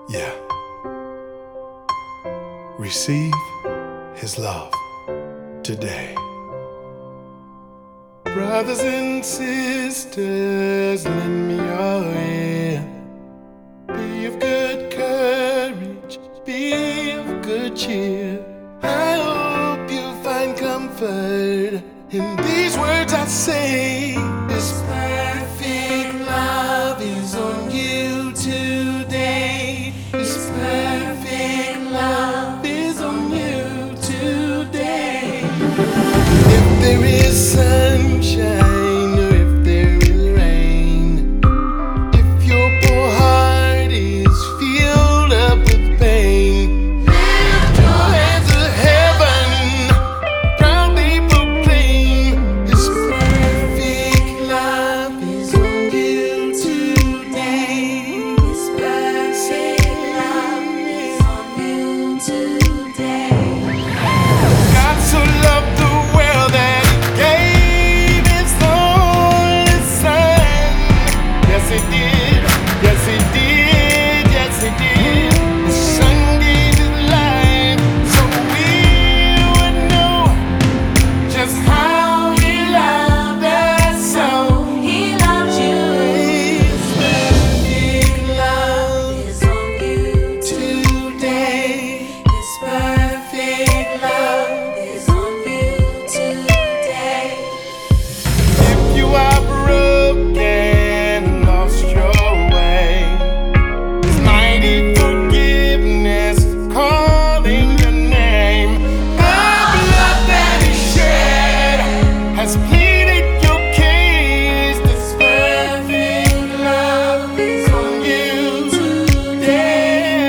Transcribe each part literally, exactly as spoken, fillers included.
Yeah. Receive his love today. Brothers and sisters, lend me your ear. Be of good courage, be of good cheer. I hope you find comfort in these words I say. This perfect love is on you today. This perfect love is on you today. If there is sunshine or if there is rain, if your poor heart is filled up with pain, lift your hands to heaven, proudly proclaim His perfect love is on you today. His perfect love is on you today. God so loved the world that He gave His only Son. Yes, He did. Yes, He did. Yes, He did. The Son gave His life so we would know just how He loved us. So He loves you. His perfect love Is on you today. His perfect love is on you today. If you are broken and lost your way, His mighty forgiveness calling your name. The blood that He shed has pleaded your case. This perfect love is on you today.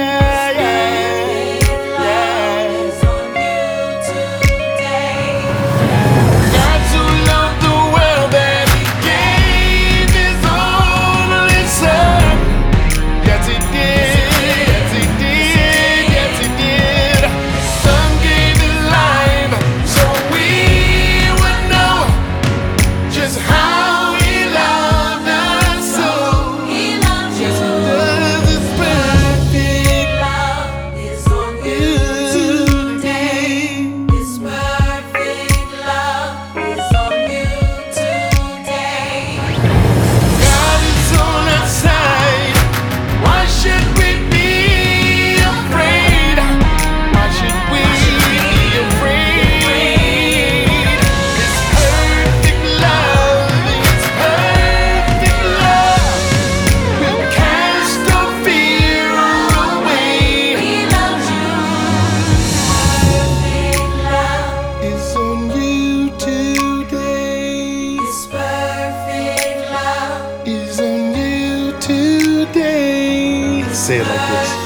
Is on you today. God so loved the world that He gave His only Son. Yes, He did. Yes, He did. Yes, He did. Son gave His life so we would know just how He loved us. So He loves yes, He you. does. His perfect Love is on you today. His perfect love is on you today. God is on our side. Why should we be afraid? Why should we be afraid? His perfect love, His perfect love will cast all fear away. He loves you. Perfect love Is on you today. is perfect love. Is on you today. Say it like this.